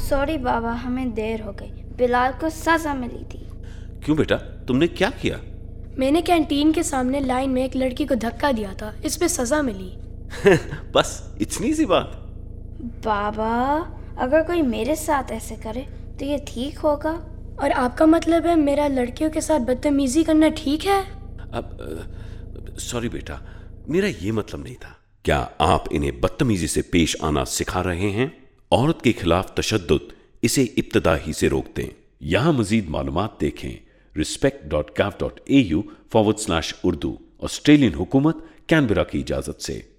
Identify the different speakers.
Speaker 1: Sorry बाबा, हमें देर हो गई। बिलाल को सजा मिली थी।
Speaker 2: क्यों बेटा, तुमने क्या किया?
Speaker 3: मैंने कैंटीन के सामने लाइन में एक लड़की को धक्का दिया था, इस पे सजा मिली।
Speaker 2: बस इतनी सी बात?
Speaker 1: बाबा, अगर कोई मेरे साथ ऐसे करे तो ये ठीक होगा?
Speaker 3: और आपका मतलब है मेरा लड़कियों के साथ बदतमीजी करना ठीक है?
Speaker 2: अब सॉरी बेटा, मेरा ये मतलब नहीं था। क्या आप इन्हें बदतमीजी से पेश आना सिखा रहे हैं? औरत के खिलाफ तशद्दुद इसे इब्तदा ही से रोक दें। यहाँ मजीद मालूमात देखें respect.gov.au/Urdu। ऑस्ट्रेलियन हुकूमत कैनबरा की इजाजत से।